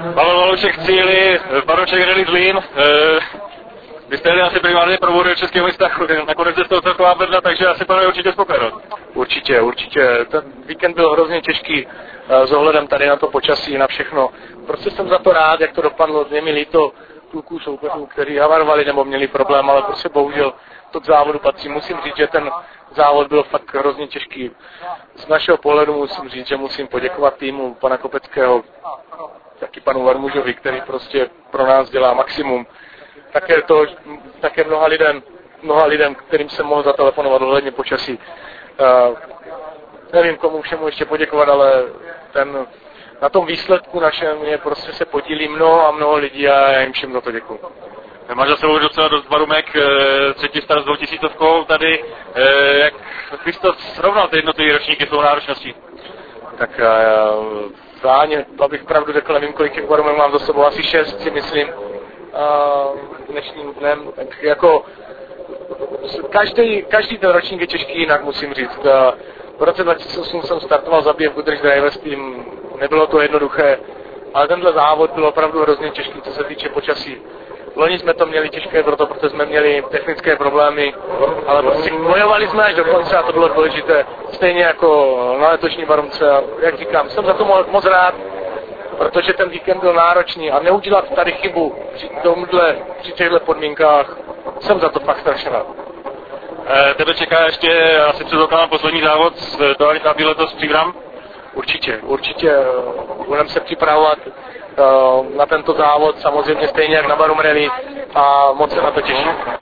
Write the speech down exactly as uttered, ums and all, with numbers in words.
Pavel Valoušek z Cíly, Baroček Rally Zlín. Vy jste jeli asi primárně pro vody českého města, nakonec je to celková vedla, takže asi panuje určitě spokojenost. Určitě, určitě. Ten víkend byl hrozně těžký s ohledem tady na to počasí, na všechno. Prostě jsem za to rád, jak to dopadlo. Je mi líto kluků soupeřů, kteří havarovali nebo měli problém, ale prostě bohužel to k závodu patří. Musím říct, že ten závod byl fakt hrozně těžký. Z našeho pohledu musím říct, že musím poděkovat týmu pana Kopeckého, taky panu Varmužovi, který prostě pro nás dělá maximum. Také, to, také mnoha lidem, mnoha lidem, kterým jsem mohl zatelefonovat ohledně počasí. Uh, nevím, komu všemu ještě poděkovat, ale ten, na tom výsledku našem je prostě se podílí mnoho a mnoho lidí a já jim všem za to děkuju. Máš za sebou docela dost barumek, třetí start s dvoutisícovkou tady. Jak bys to srovnal, ty jednotlivé ročníky svou náročností? Tak já, abych pravdu řekl, nevím, kolik těch barumek mám za sebou, asi šest si myslím. Dnešním dnem, tak jako každý, každý ten ročník je těžký jinak, musím říct. V roce dva tisíce osm jsem startoval za B F Goodrich Drivers Team, nebylo to jednoduché, ale tenhle závod byl opravdu hrozně těžký, co se týče počasí. Loni jsme to měli těžké proto, protože jsme měli technické problémy, ale prostě bojovali jsme až do konce a to bylo důležité, stejně jako na letošní barumce. A jak říkám, jsem za to moc rád, protože ten víkend byl náročný a neudělat tady chybu při, tomhle, při těchto podmínkách, jsem za to fakt strašně rád. E, tebe čeká ještě asi před oknem poslední závod z Tovarista letos z Příbram? Určitě, určitě budeme se připravovat uh, na tento závod, samozřejmě stejně jak na Barum Rally a moc se na to těším.